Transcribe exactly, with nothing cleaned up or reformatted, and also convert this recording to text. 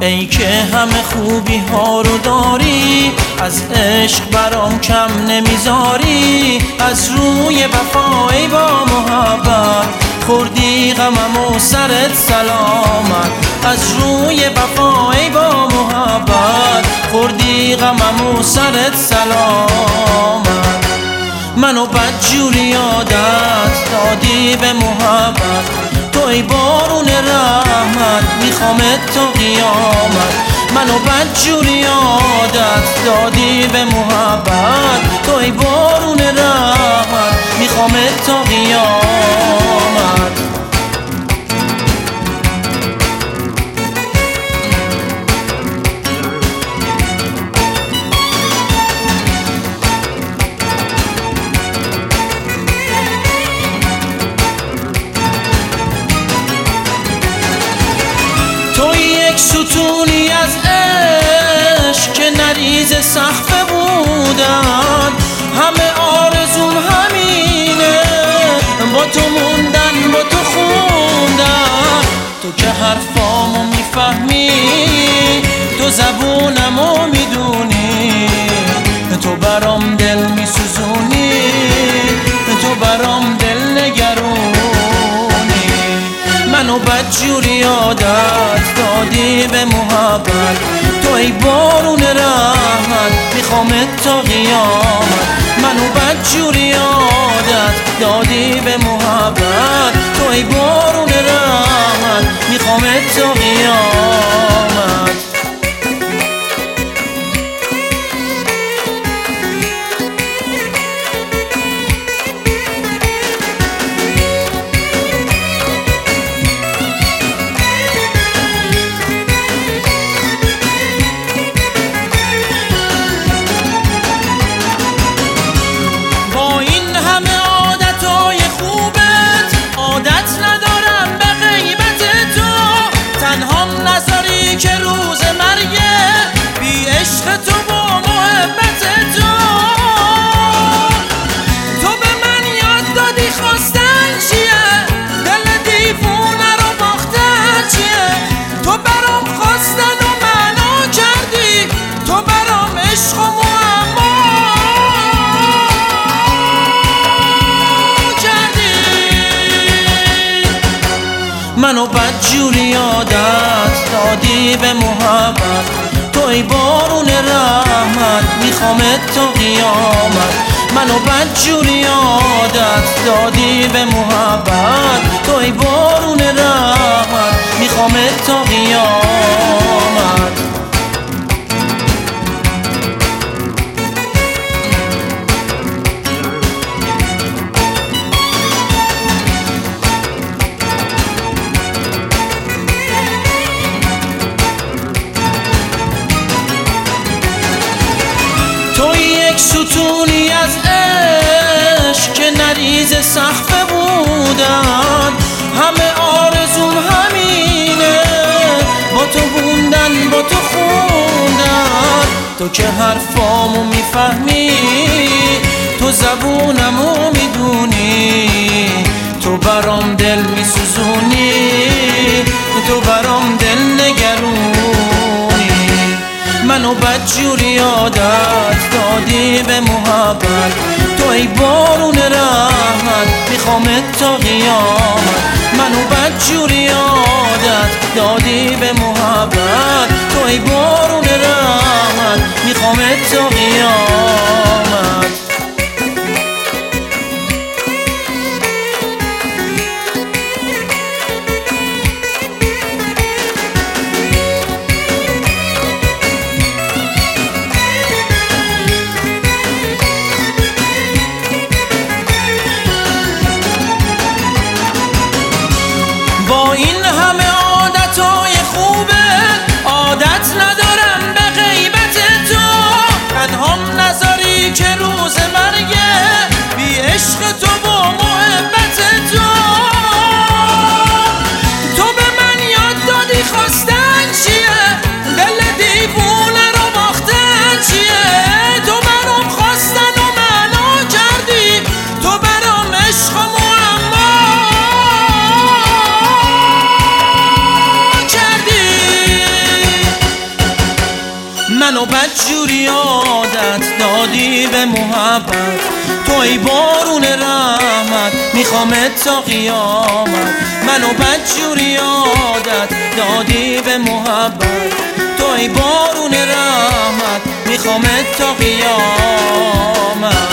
ای که همه خوبی ها رو داری، از عشق برام کم نمیذاری. از روی وفا ای با محبت، خوردی غمم و سرت سلامت. از روی وفا ای با محبت، خوردی غمم و سرت سلامت. منو بدجوری عادت دادی به محبت، تو ای بارون رحمت میخوامت تا قیامت. منو بدجوری عادت دادی به محبت، تو ای بارون رحمت میخوامت تا قیامت. ستونی از عشق که نریز سقف بودن، همه آرزوم همینه با تو موندن، با تو خوندن. تو که حرفامو میفهمی، تو زبونمو میدونی، تو برام دل میسوزونی، تو برام دل نگرونی. منو بدجوری عادت دادی به محبت، تو ای بارون رحمت میخوامت تا قیامت. منو بدجوری عادت دادی به محبت، تو ای بارون رحمت میخوامت تا قیامت. که روز مرگه بی عشق تو با محبت تو، تو به من یاد دادی خواستن چیه، دل دیوونه رو باختن چیه. تو برام خواستن و معنا کردی، تو برام عشق و معما کردی. منو بدجوری عادت دادی به محبت، تو ای بارون رحمت میخوامت تا قیامت. منو بدجوری عادت دادی به محبت، تو ای بارون رحمت میخوامت تا قیامت. ستونی از عشق که نریز سقف بودن، همه آرزوم همینه با تو بوندن، با تو خوندن. تو که حرفامو میفهمی، تو زبونمو میدونی، تو برام دل میسوزونی، تو برام دل نگرونی. منو بدجوری عادت دادی به محبت، تو ای بارون رحمت میخوامت تا قیامت. منو بدجوری عادت دادی به محبت، تو ای بارون رحمت میخوامت تا قیامت. با این همه عادتهای خوبه، عادت ندارم به غیبت تو. تنهام نذاری که دادی به محبت، توی بارون رحمت میخوامت تا قیامت. منو بدجوری یادت دادی به محبت، توی بارون رحمت میخوامت تا قیامت.